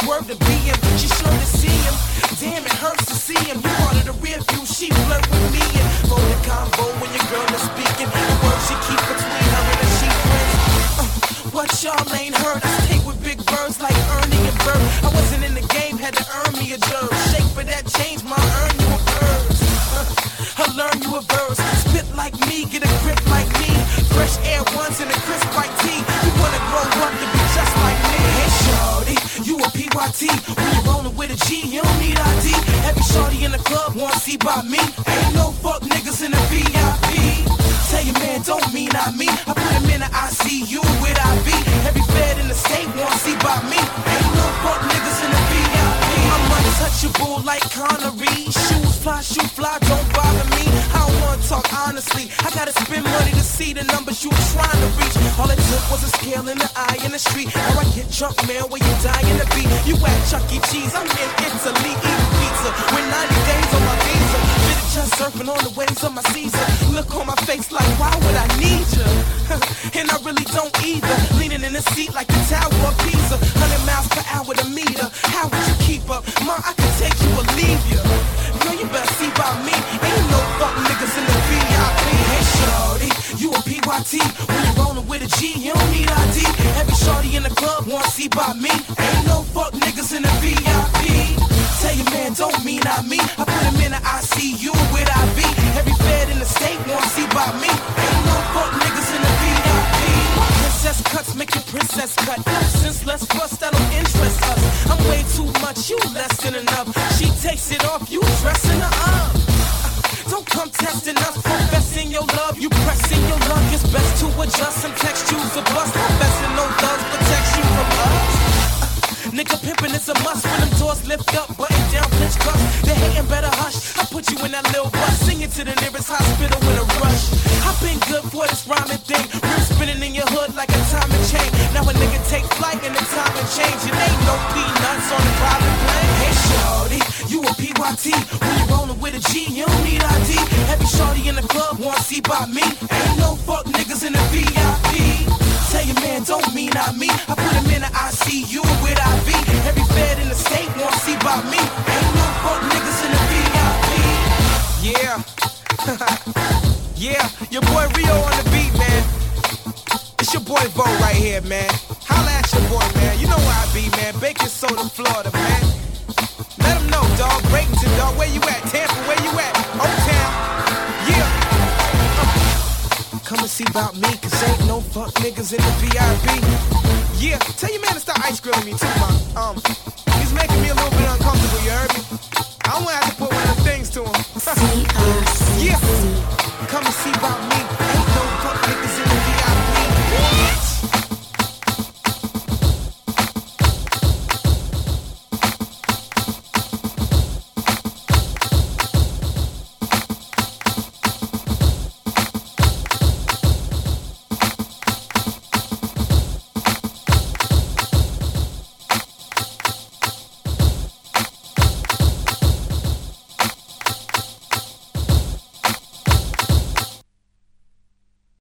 swerve to be him. She sure to see him. Damn, it hurts to see him. You part of the rear view, she flirt with me. And for the combo when your girl is speaking, the words she keep between her and her she friends. What y'all ain't heard, I stay with big birds like Ernie and Bird. I wasn't in the game, had to earn me a jerk. Shake for that change, my earn you a verse. I learn you a verse. Spit like me, get a grip like me. Fresh Air Ones and a crisp white tee. You wanna grow up to be just like me. Hey shorty, you a PYT. When you rollin' with a G, you don't need ID. Every shorty in the club wanna see by me. Ain't no fuck niggas in the VIP. Tell your man don't mean I mean. I put him in the ICU with IV. Every fed in the state wanna see by me. Ain't no fuck niggas in the VIP. I'm untouchable like Connery. Shoes fly, don't bother me. I don't wanna talk honestly. I gotta spend money to see the numbers you trying to reach. All it took was a scale in the eye in the street. Now I get drunk, man, where you dying to be. You at Chuck E. Cheese, I'm in Italy eating pizza. With 90 days on my visa. Been just surfing on the waves of my Caesar. Look on my face like, why would I need you? And I really don't either. Leaning in the seat like the Tower of Pisa. 100 miles per hour the meter. How would you keep up? Ma, I can take you or leave you. Girl, you better see by me. Ain't no fuck niggas in the VIP. Hey shorty, you a PYT. When you rollin' with a G, you don't need ID. Every shorty in the club wanna see by me. Ain't no fuck niggas in the VIP. Tell your man don't mean I mean. I put him in the ICU with IV. Every fed in the state wanna see by me. Ain't no fuck niggas in the VIP. Princess cuts make your princess cut. Since let's bust that don't interest us. I'm way too much, you less than enough. She takes it off, you dressing her up. Don't come testing us, professing your love. You pressing your luck, it's best to adjust. Some text you's a bust, professing no thugs protects you from us. Nigga pimpin' is a must when them doors lift up, button down, pinch cuffs. They hatin' better hush. I put you in that little bus, sing it to the nearest hospital in a rush. I've been good for this rhyming thing. Rim spinning in your hood like a time and chain. Now a nigga take flight and the time and change. It ain't no peanuts on the private plane. Hey shorty, you a PYT. When you rollin' with a G, you don't need ID. Every shorty in the club wanna see by me. Ain't no fuck niggas in the VIP. Tell your man don't mean I mean. I put him in the ICU with IV. Every fed in the state wanna see by me. Ain't no fuck niggas in the VIP. Yeah. Yeah, your boy Rio on the beat, man. It's your boy Vo right here, man. Holla at your boy, man. You know where I be, man. Bacon Soda, Florida, man. Let them know, dog. Bradenton, dog. Where you at? Tampa, where you at? O-Town. Yeah. Come and see about me, cause ain't no fuck niggas in the VIP. Yeah, tell your man to stop ice grilling me too, man.